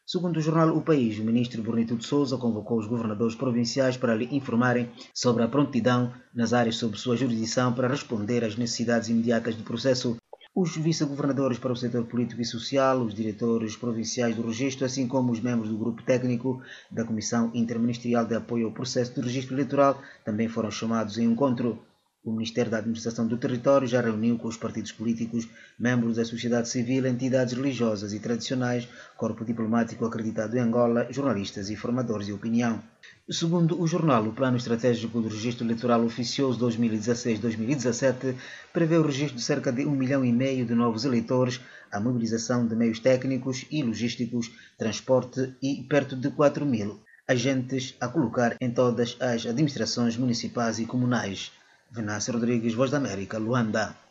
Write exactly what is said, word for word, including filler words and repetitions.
Segundo o jornal O País, o ministro Bonito de Sousa convocou os governadores provinciais para lhe informarem sobre a prontidão nas áreas sob sua jurisdição para responder às necessidades imediatas do processo. Os vice-governadores para o setor político e social, os diretores provinciais do registro, assim como os membros do grupo técnico da Comissão Interministerial de Apoio ao Processo do Registro Eleitoral também foram chamados em encontro. O Ministério da Administração do Território já reuniu com os partidos políticos, membros da sociedade civil, entidades religiosas e tradicionais, corpo diplomático acreditado em Angola, jornalistas e formadores de opinião. Segundo o jornal, o Plano Estratégico do Registro Eleitoral Oficioso dois mil e dezasseis a dois mil e dezassete prevê o registro de cerca de um milhão e meio de novos eleitores, a mobilização de meios técnicos e logísticos, transporte e perto de quatro mil agentes a colocar em todas as administrações municipais e comunais. Venâncio Rodrigues, Voz da América, Luanda.